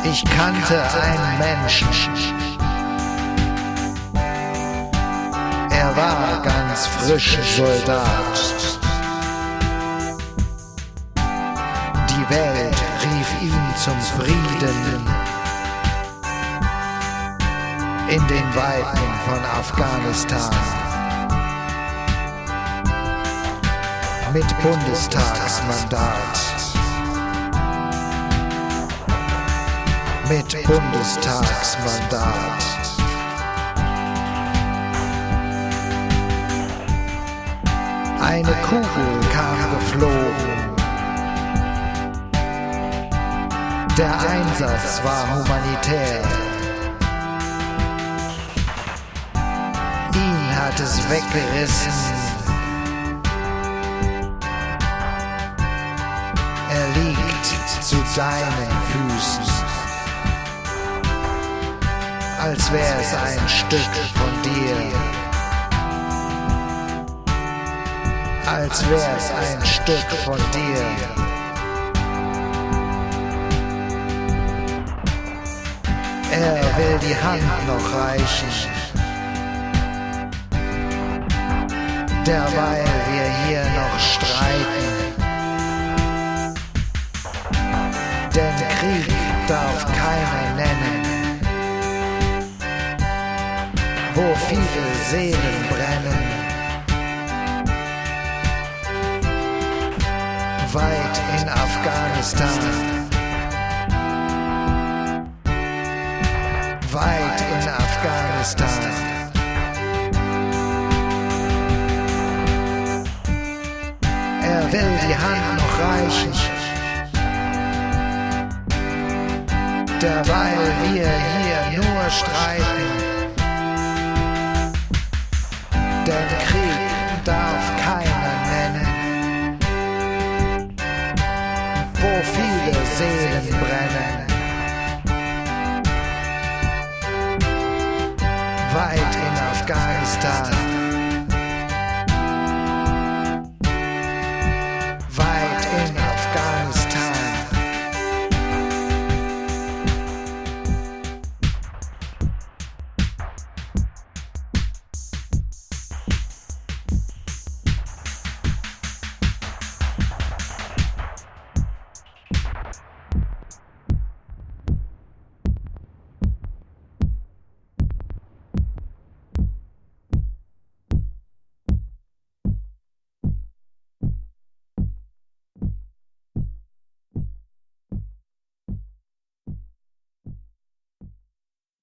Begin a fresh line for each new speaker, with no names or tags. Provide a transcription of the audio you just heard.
Ich kannte einen Menschen. Er war ganz frisch Soldat. Die Welt rief ihn zum Frieden in den Weiten von Afghanistan. Mit Bundestagsmandat. Mit Bundestagsmandat. Eine Kugel kam geflogen. Der Einsatz war humanitär. Ihn hat es weggerissen. Er liegt zu deinen Füßen, als wär es ein Stück von dir. Als wär es ein Stück von dir. Er will die Hand noch reichen, derweil wir hier noch streiten. Denn Krieg darf keiner nennen, wo viele Seelen brennen. Weit in Afghanistan, weit in Afghanistan. Er will die Hand noch reichen, derweil wir hier nur streiten. Denn Krieg darf keiner nennen, wo viele Seelen brennen. Weit in Afghanistan.